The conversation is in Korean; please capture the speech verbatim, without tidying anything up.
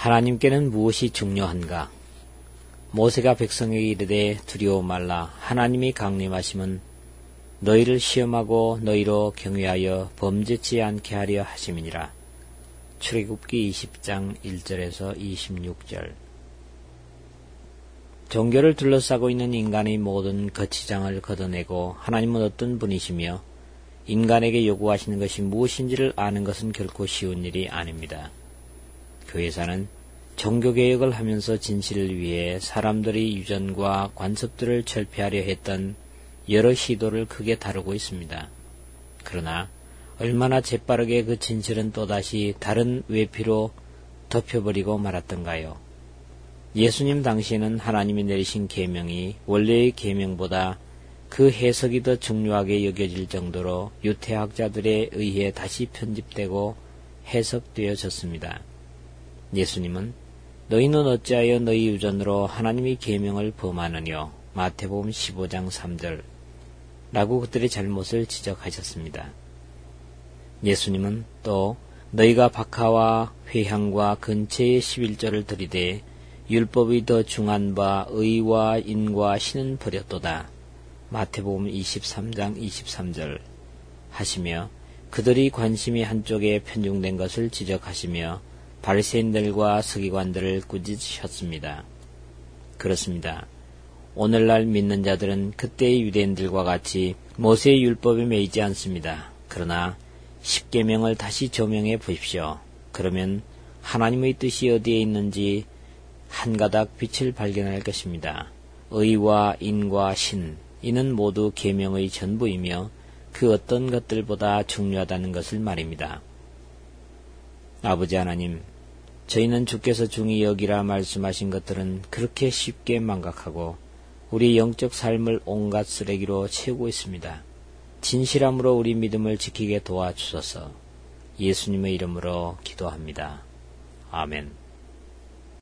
하나님께는 무엇이 중요한가? 모세가 백성에게 이르되 두려워 말라. 하나님이 강림하심은 너희를 시험하고 너희로 경외하여 범죄치 않게 하려 하심이니라. 출애굽기 이십 장 일 절에서 이십육 절. 종교를 둘러싸고 있는 인간의 모든 거치장을 걷어내고 하나님은 어떤 분이시며 인간에게 요구하시는 것이 무엇인지를 아는 것은 결코 쉬운 일이 아닙니다. 교회사는 종교개혁을 하면서 진실을 위해 사람들의 유전과 관습들을 철폐하려 했던 여러 시도를 크게 다루고 있습니다. 그러나 얼마나 재빠르게 그 진실은 또다시 다른 외피로 덮여버리고 말았던가요. 예수님 당시에는 하나님이 내리신 계명이 원래의 계명보다 그 해석이 더 중요하게 여겨질 정도로 유태학자들에 의해 다시 편집되고 해석되어졌습니다. 예수님은 너희는 어찌하여 너희 유전으로 하나님의 계명을 범하느뇨? 마태복음 십오 장 삼 절 라고 그들의 잘못을 지적하셨습니다. 예수님은 또 너희가 박하와 회향과 근처의 십일 조를 들이되 율법의 더 중한 바 의와 인과 신은 버렸도다. 마태복음 이십삼 장 이십삼 절 하시며 그들이 관심이 한쪽에 편중된 것을 지적하시며 바리새인들과 서기관들을 꾸짖으셨습니다. 그렇습니다. 오늘날 믿는 자들은 그때의 유대인들과 같이 모세의 율법에 매이지 않습니다. 그러나 십계명을 다시 조명해 보십시오. 그러면 하나님의 뜻이 어디에 있는지 한 가닥 빛을 발견할 것입니다. 의와 인과 신, 이는 모두 계명의 전부이며 그 어떤 것들보다 중요하다는 것을 말입니다. 아버지 하나님, 저희는 주께서 중히 여기라 말씀하신 것들은 그렇게 쉽게 망각하고 우리 영적 삶을 온갖 쓰레기로 채우고 있습니다. 진실함으로 우리 믿음을 지키게 도와주소서. 예수님의 이름으로 기도합니다. 아멘.